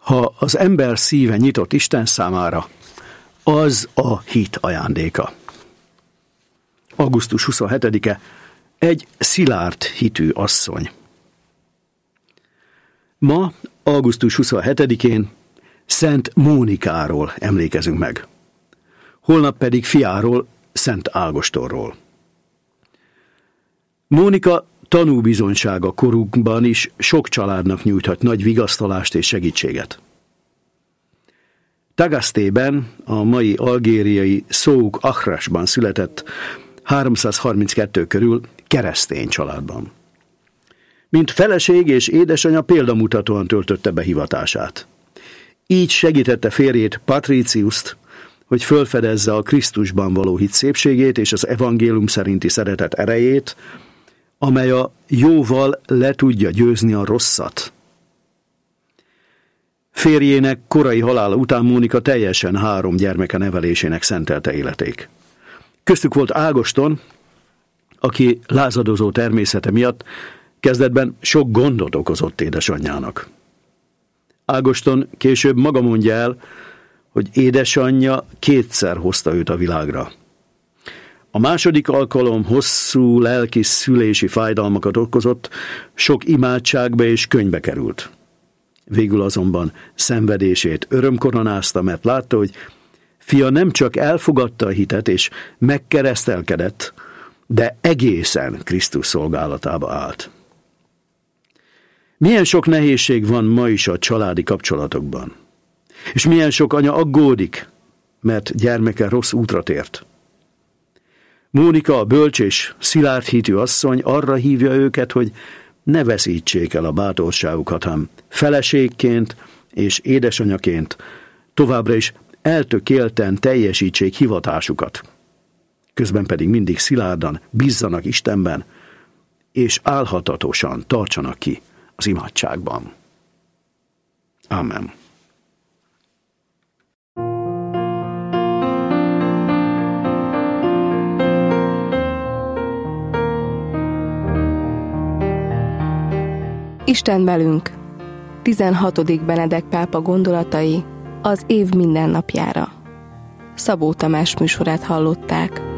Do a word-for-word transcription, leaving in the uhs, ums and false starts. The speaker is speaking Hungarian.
Ha az ember szíve nyitott Isten számára, az a hit ajándéka. augusztus huszonhetedike, egy szilárd hitű asszony. Ma, augusztus huszonhetedikén Szent Mónikáról emlékezünk meg. Holnap pedig fiáról, Szent Ágostonról. Mónika tanúbizonysága korunkban is sok családnak nyújthat nagy vigasztalást és segítséget. Tagasztében, a mai algériai Souk Akhrasban született háromszázharminckettő körül keresztény családban. Mint feleség és édesanyja példamutatóan töltötte be hivatását. Így segítette férjét, Patriciust, hogy fölfedezze a Krisztusban való hit szépségét és az evangélium szerinti szeretet erejét, amely a jóval le tudja győzni a rosszat. Férjének korai halála után Mónika teljesen három gyermeke nevelésének szentelte életék. Köztük volt Ágoston, aki lázadozó természete miatt kezdetben sok gondot okozott édesanyjának. Ágoston később maga mondja el, hogy édesanyja kétszer hozta őt a világra. A második alkalom hosszú lelki szülési fájdalmakat okozott, sok imádságba és könyvbe került. Végül azonban szenvedését örömkoronázta, mert látta, hogy fia nem csak elfogadta a hitet és megkeresztelkedett, de egészen Krisztus szolgálatába állt. Milyen sok nehézség van ma is a családi kapcsolatokban. És milyen sok anya aggódik, mert gyermeke rossz útra tért. Mónika, a bölcs és szilárd hitű asszony arra hívja őket, hogy ne veszítsék el a bátorságukat, hanem feleségként és édesanyaként továbbra is eltökélten teljesítsék hivatásukat. Közben pedig mindig szilárdan bízzanak Istenben, és álhatatosan tartsanak ki az imádságban. Amen. Isten velünk. tizenhatodik Benedek pápa gondolatai az év minden napjára. Szabó Tamás műsorát hallották.